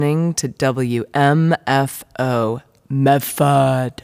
listening to WMFO Medford.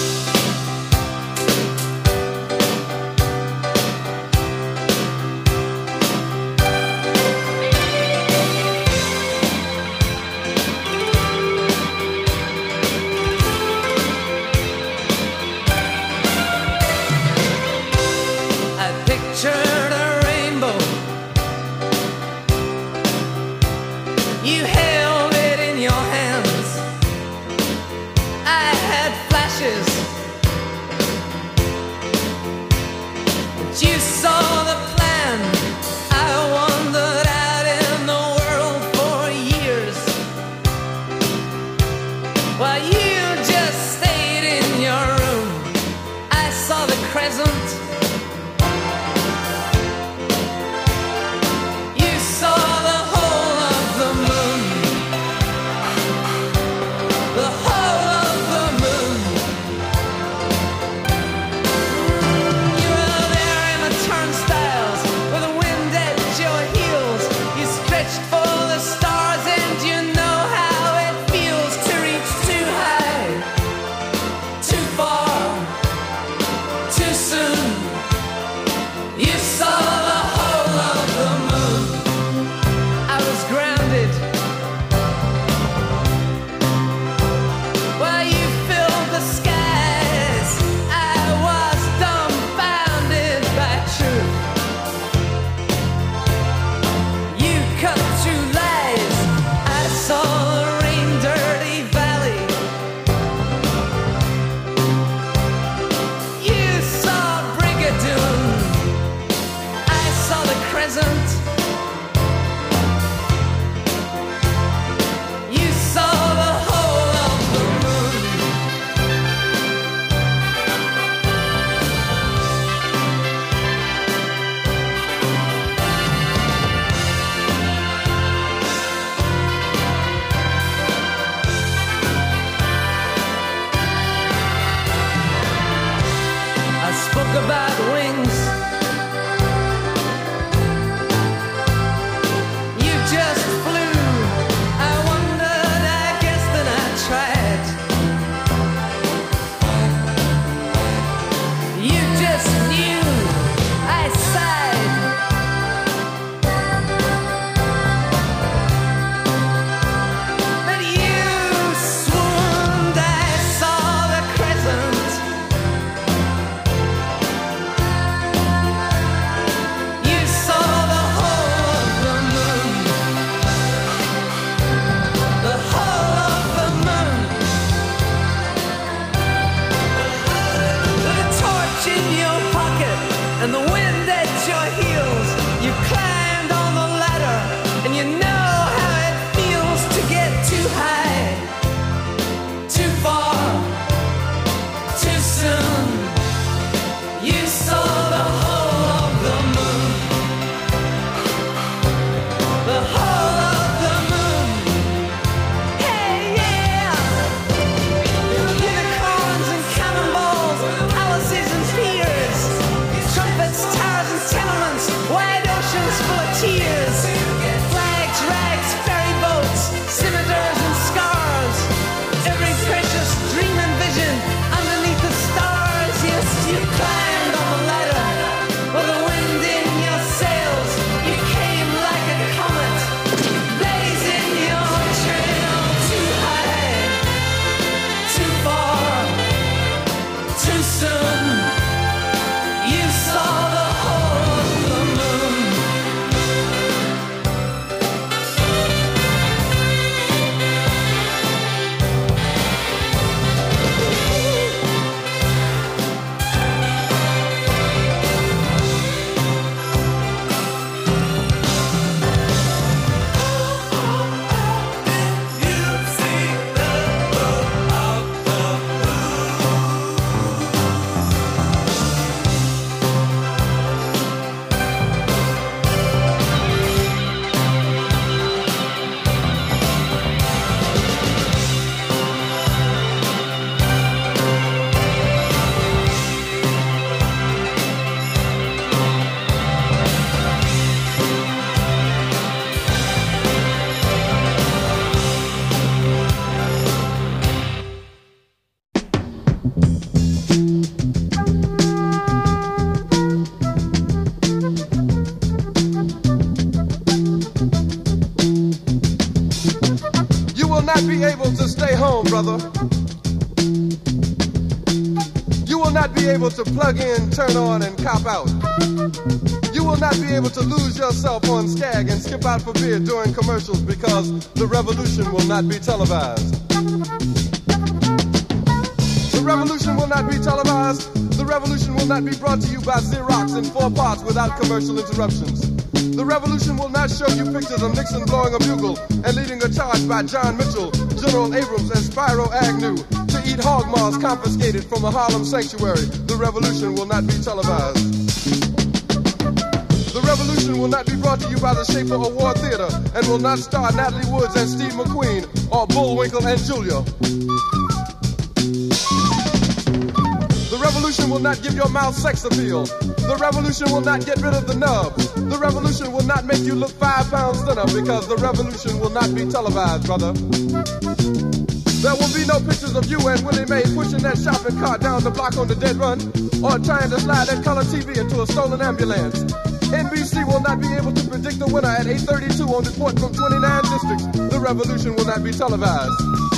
You held it in your hands. I had flashes, but you saw the plan. I wandered out in the world for years, while you just stayed in your room. I saw the crescent. Too soon. will not be able to stay home, brother. You will not be able to plug in, turn on, and cop out. You will not be able to lose yourself on Skag and skip out for beer during commercials because the revolution will not be televised. The revolution will not be televised. The revolution will not be brought to you by Xerox in 4 parts without commercial interruptions. The revolution will not show you pictures of Nixon blowing a bugle and leading a charge by John Mitchell, General Abrams, and Spyro Agnew to eat hog maws confiscated from a Harlem sanctuary. The revolution will not be televised. The revolution will not be brought to you by the Schaefer Award Theater and will not star Natalie Woods and Steve McQueen or Bullwinkle and Julia. The revolution will not give your mouth sex appeal. The revolution will not get rid of the nubs. The revolution will not make you look 5 pounds thinner because the revolution will not be televised, brother. There will be no pictures of you and Willie Mae pushing that shopping cart down the block on the dead run or trying to slide that color TV into a stolen ambulance. NBC will not be able to predict the winner at 8:32 on report from 29 districts. The revolution will not be televised.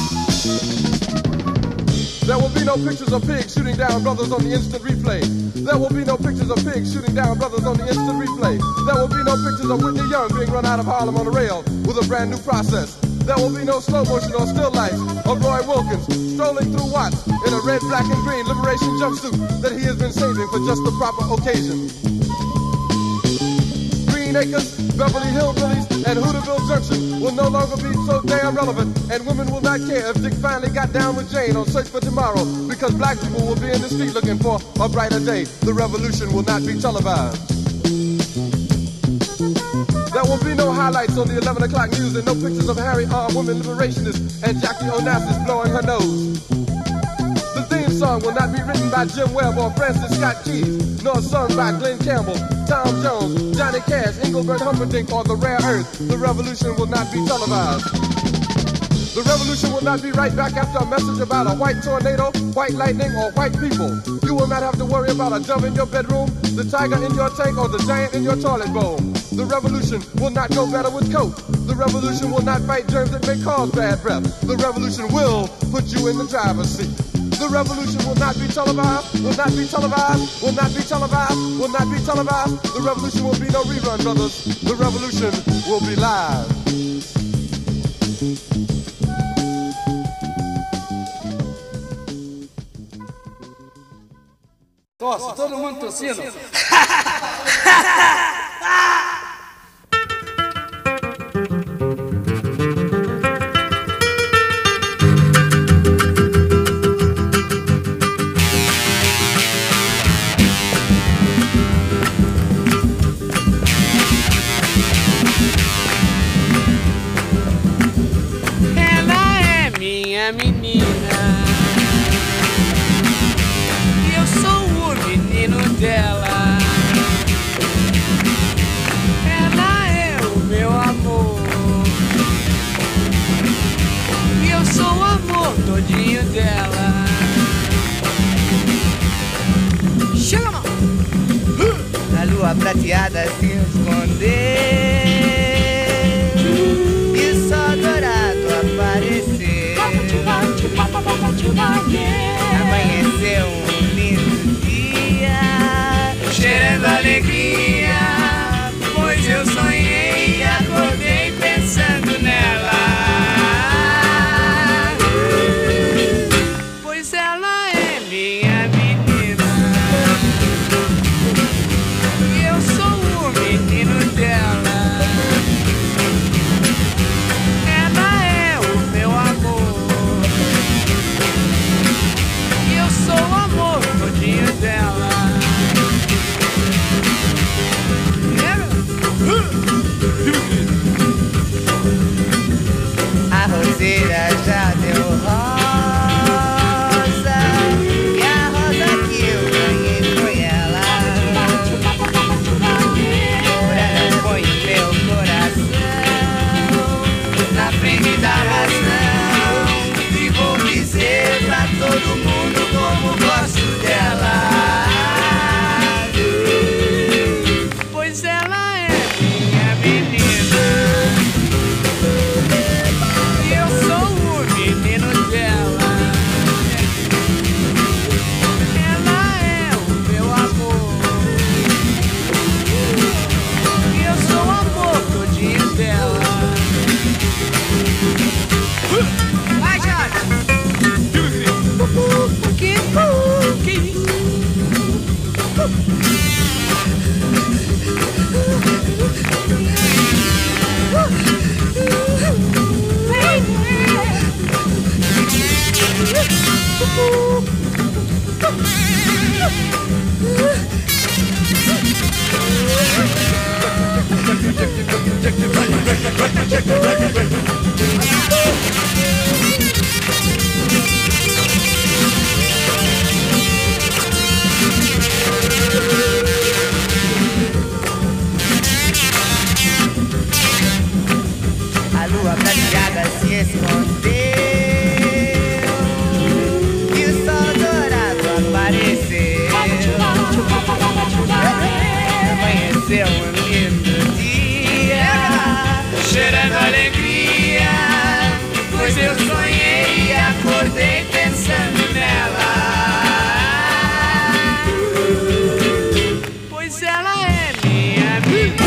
There will be no pictures of pigs shooting down brothers on the instant replay. There will be no pictures of pigs shooting down brothers on the instant replay. There will be no pictures of Whitney Young being run out of Harlem on a rail with a brand new process. There will be no slow motion or still life of Roy Wilkins strolling through Watts in a red, black, and green liberation jumpsuit that he has been saving for just the proper occasion. Green Acres, Beverly Hillbillies, and Hooterville Junction will no longer be so damn relevant, and women will not care if Dick finally got down with Jane on Search for Tomorrow because black people will be in the street looking for a brighter day. The revolution will not be televised. There will be no highlights on the 11 o'clock news and no pictures of Harry armed women liberationists and Jackie Onassis blowing her nose. The theme song will not be written by Jim Webb or Francis Scott Keys, nor sung by Glenn Campbell, Tom Jones, Johnny Cash, Engelbert Humperdinck, or The Rare Earth. The revolution will not be televised. The revolution will not be right back after a message about a white tornado, white lightning, or white people. You will not have to worry about a dove in your bedroom, the tiger in your tank, or the giant in your toilet bowl. The revolution will not go better with coke. The revolution will not fight germs that may cause bad breath. The revolution will put you in the driver's seat. The revolution will not be televised, will not be televised, will not be televised, will not be televised. The revolution will be no rerun, brothers. The revolution will be live. Nossa, todo mundo tossindo. Ela é minha menina e eu sou o menino dela. Ela é o meu amor e eu sou o amor todinho dela. Chega, mão! A lua prateada se escondeu e só dourado apareceu. Amanheceu um lindo dia, Cheirando alegria, pois eu sonhei e acordei pensando nela. Pois ela é minha menina e eu sou o menino dela. Ela é o meu amor e eu sou o amor todinho dela. a roseira já deu rosa e a rosa que eu ganhei foi ela. Ora, põe o meu coração Na frente da razão e vou dizer pra todo mundo como gosto dela. Pois ela é minha menina e eu sou A lua prateada se escondeu e o sol dourado apareceu. Amanheceu um lindo dia, cheirando alegria, pois eu sonhei e acordei pensando nela. Pois ela é minha menina.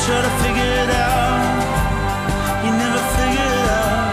try to figure it out, you never figure it out.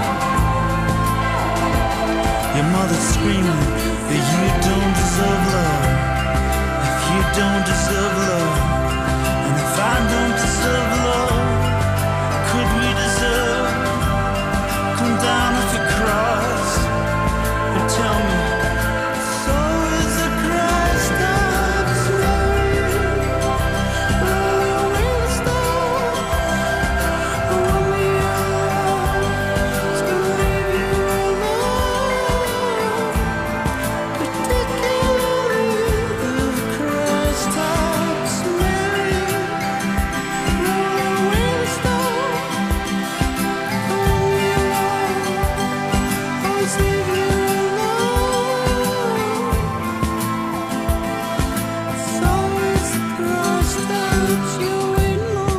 Your mother's screaming that you don't deserve love. If you don't deserve love, and if I don't deserve love, could we deserve? Come down off your cross and tell me. So is the Christ stops flowing, roll away the storm. Only your love's gonna leave you alone. Particularly the Christ stops flowing, roll away the storm. Only your love always leave you alone. So is the cross that you're waiting on.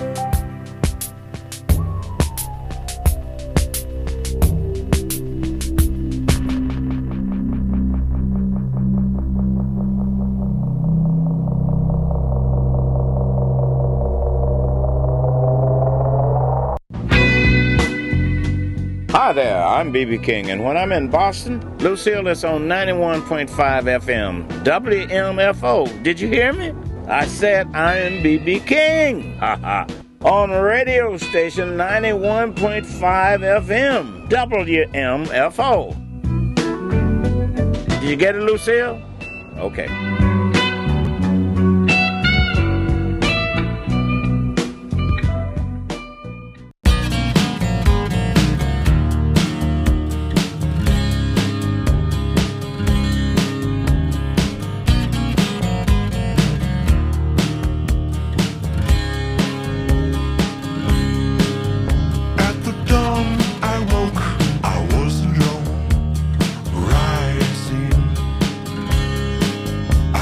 Hi there, I'm B.B. King, and when I'm in Boston, Lucille is on 91.5 FM, WMFO. Did you hear me? I said I am B.B. King. On radio station 91.5 FM, WMFO. Did you get it, Lucille? Okay. At the dawn I woke, I was alone, rising.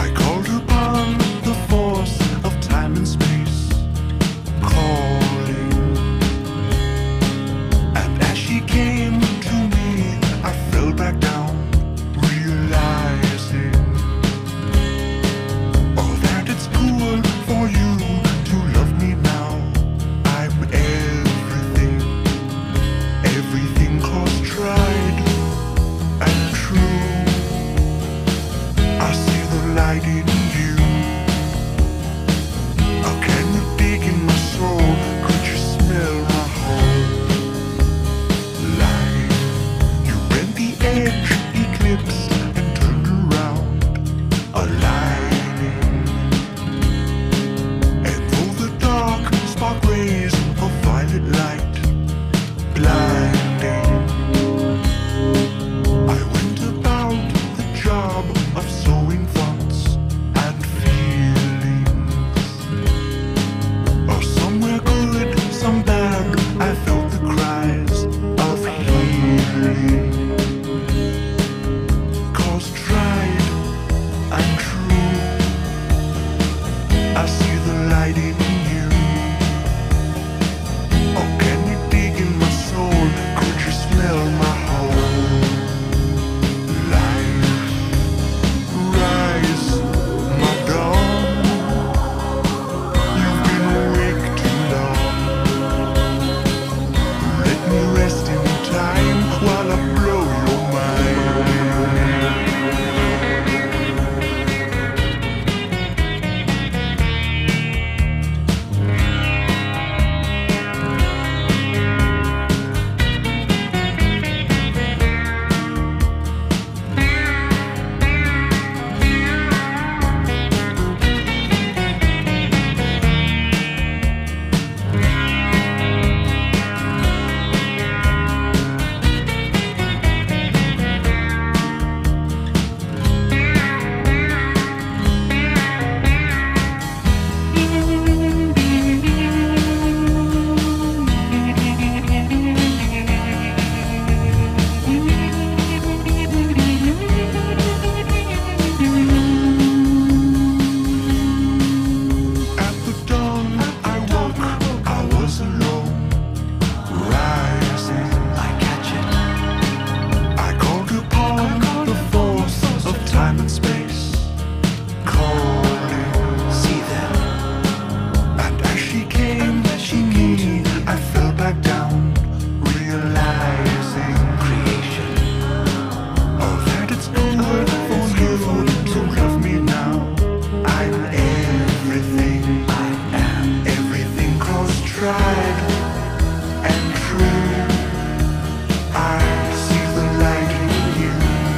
right and true. I see the light in you.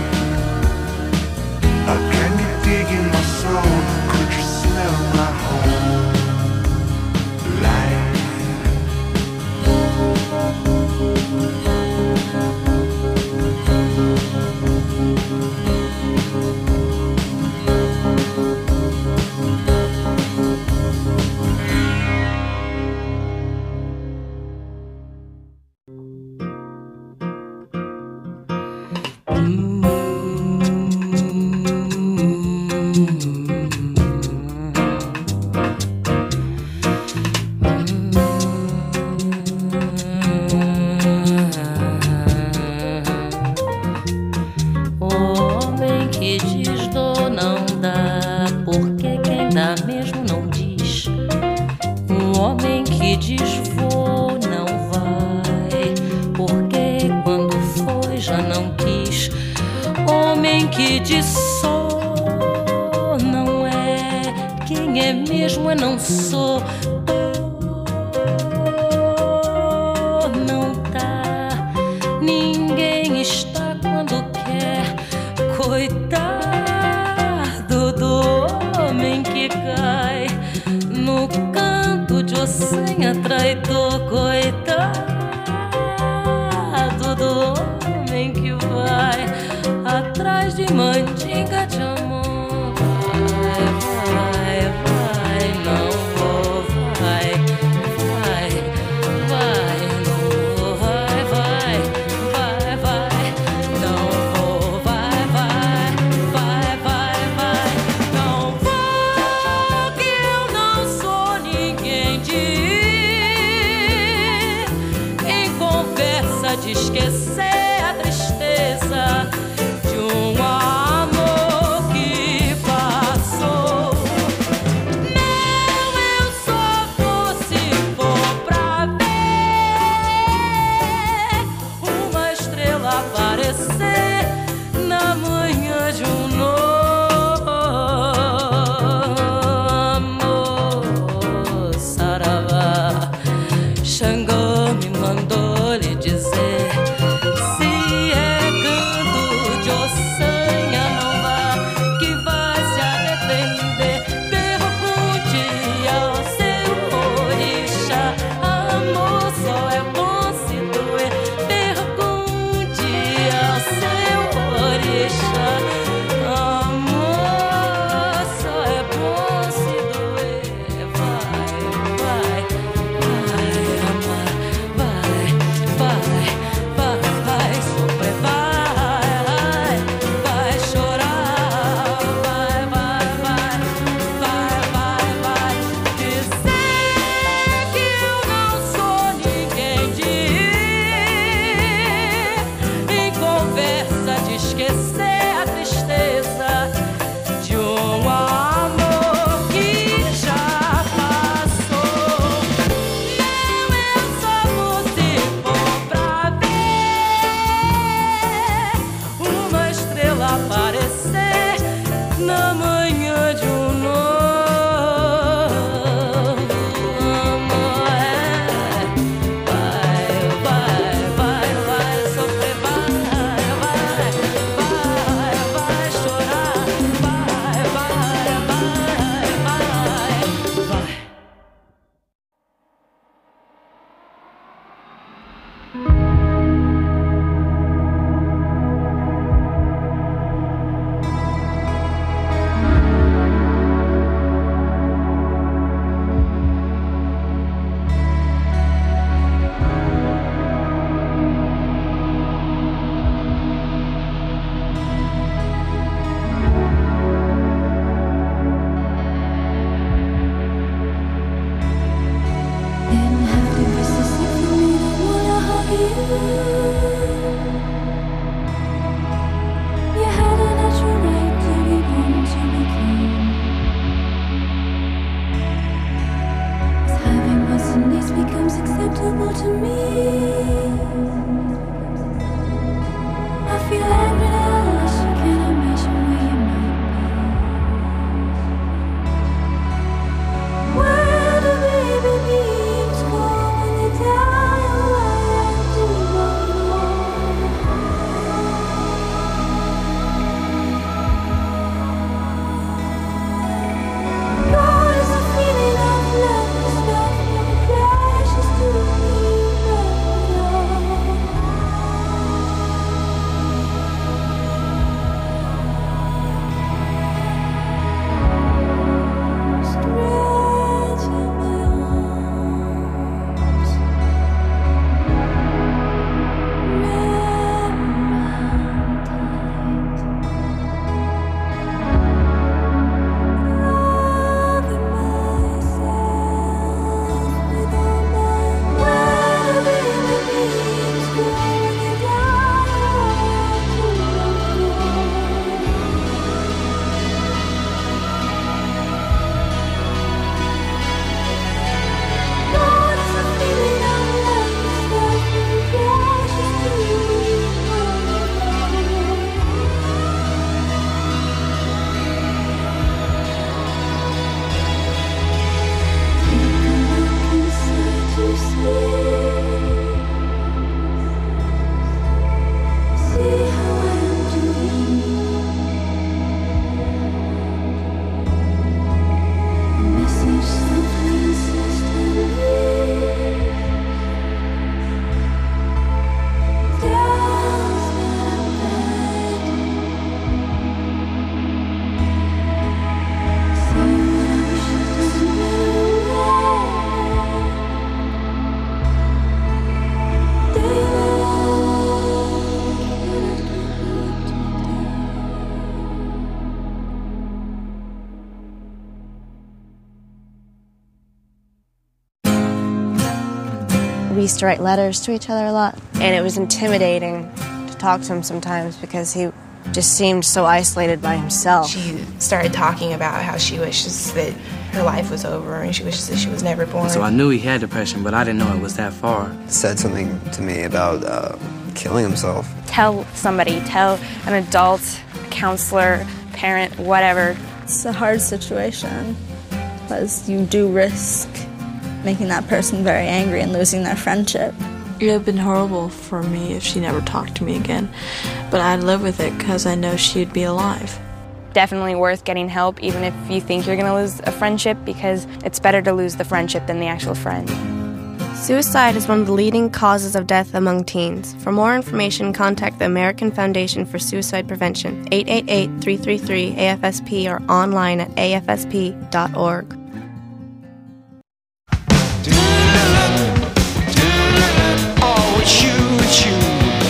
Can you dig in my soul? Could you smell my whole life? Homem que diz dou não dá, porque quem dá mesmo não diz. Um homem que diz vou não vai, porque quando foi já não quis. Homem que diz sou não é, quem é mesmo é não sou. Não tá, ninguém está quando quer. Coitado do homem que cai no canto de ossenha traidor. Coitado do homem que vai atrás de mandinga de amor. Vai, vai, não vou, vai, vai, vai, não vou, vai, vai, vai, vai, não vou, vai, vai, vai, vai, vai, não vou, que eu não sou ninguém de ir em conversa de esquecer a tristeza de um amor que passou. Não, eu só vou se for pra ver uma estrela aparecer na manhã de um novo amor. Saravá, Xangô me mandou lhe dizer: se é canto de ossanha, não vá, que vai se arrepender. Pergunte ao seu orixá, amor só é bom se doer. Pergunte ao seu orixá, amor só é bom se doer. Vai, vai, vai, amar, vai, vai, vai, vai, sofrer, vai, vai chorar, vai, vai, vai, vai, vai, vai, dizer que eu não sou ninguém de ir em conversa de esquecer a tristeza de um amor que já passou. Não, eu só vou se for pra ver uma estrela aparecer na manhã de um novo amor. Vai, vai, vai, vai sofrer, vai, vai, vai, vai chorar, vai, vai, vai, vai, vai. Didn't have to be so sick for me to wanna hug you. You had a natural right to be born to be king. As having wants and needs becomes acceptable to me, I feel angry now, unless you can imagine where you might be. Where the baby beams come We used to write letters to each other a lot, and it was intimidating to talk to him sometimes because he just seemed so isolated by himself. She started talking about how she wishes that her life was over and she wishes that she was never born. So I knew he had depression, but I didn't know it was that far. Said something to me about killing himself. Tell somebody, tell an adult, a counselor, parent, whatever. It's a hard situation because you do risk making that person very angry and losing their friendship. It would have been horrible for me if she never talked to me again, but I'd live with it because I know she'd be alive. Definitely worth getting help, even if you think you're going to lose a friendship, because it's better to lose the friendship than the actual friend. Suicide is one of the leading causes of death among teens. For more information, contact the American Foundation for Suicide Prevention, 888-333-AFSP, or online at afsp.org. Oh, it's you, it's you.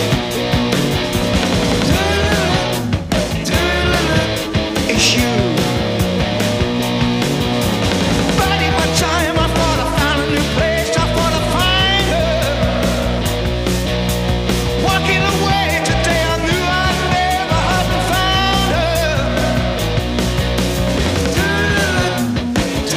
It's you. Biding my time, I thought I found a new place. I thought I'd find her. Walking away today, I knew I'd never have found her.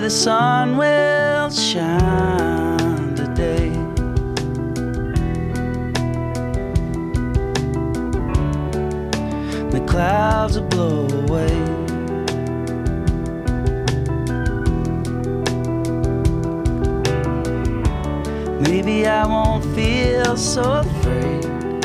the sun will shine today. The clouds will blow away. Maybe I won't feel so afraid.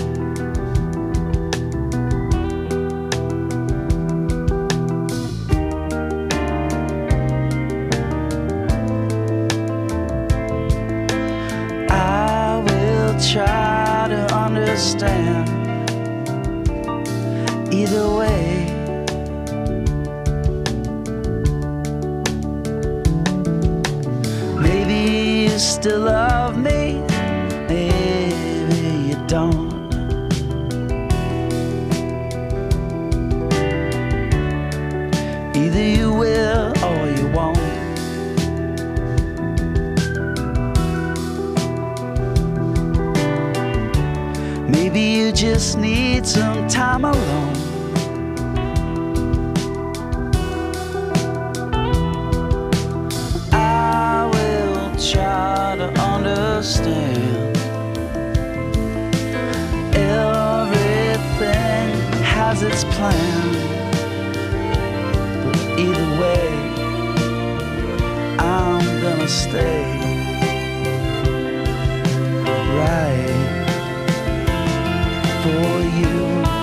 I will try to understand either way. Maybe you still love me, maybe you don't. Either you will or you won't. Maybe you just need some time alone. I will try to understand. Everything has its plan, but either way, I'm gonna stay right for you.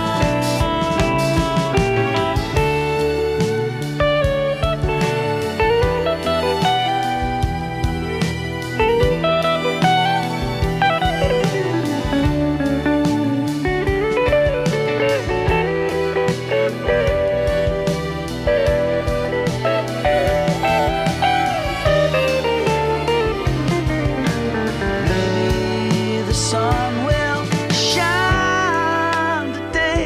Maybe the sun will shine today.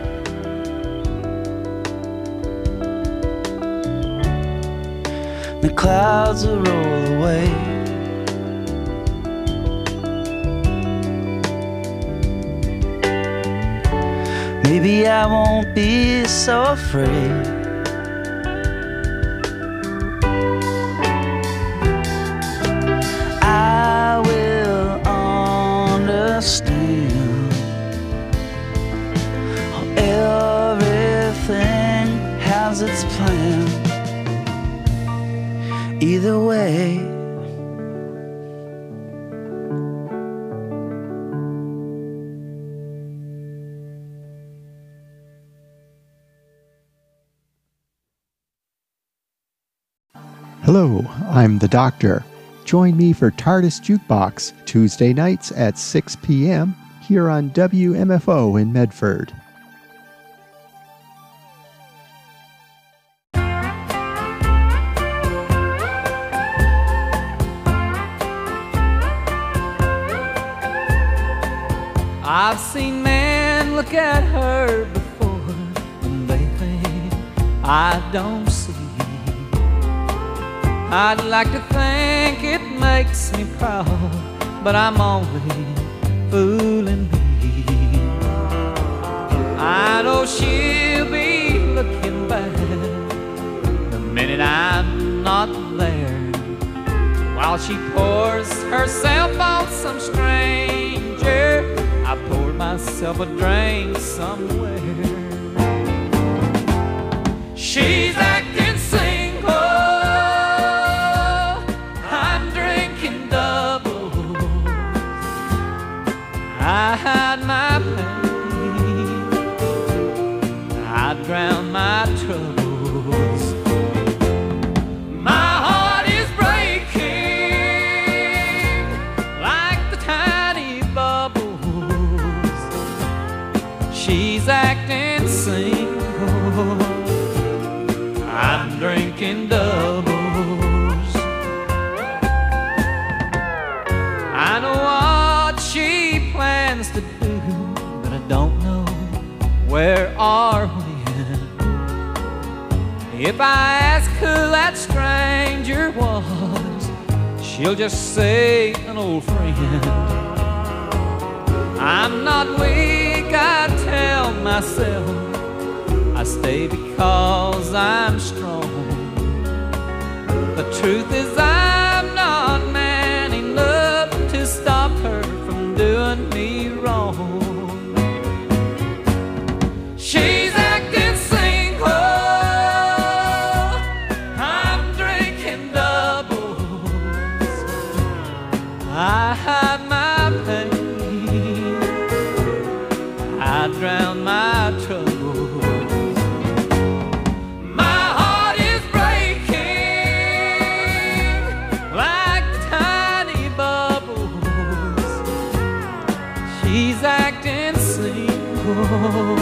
The clouds will roll away. Maybe I won't be so afraid. I will understand. Everything has its plan. Either way, Hello, I'm the Doctor. Join me for TARDIS Jukebox Tuesday nights at 6 p.m. here on WMFO in Medford. I've seen men look at her before and they think I don't see. I'd like to think it makes me proud, but I'm only fooling me. I know she'll be looking back the minute I'm not there, while she pours herself on some stranger. I poured myself a drink somewhere. She's acting single, I'm drinking double. I hide my pain, I drown my troubles. My heart is breaking like the tiny bubbles. She's acting single, I'm drinking doubles. I know what she plans to do, but I don't know where or when. If I ask who that stranger was, she'll just say an old friend. I'm not weak, I tell myself. I stay because I'm strong. The truth is I'm not man enough to stop her from doing me wrong. She's acting single, I'm drinking doubles. I hide my pain, I drown my troubles. My heart is breaking like tiny bubbles. She's acting single,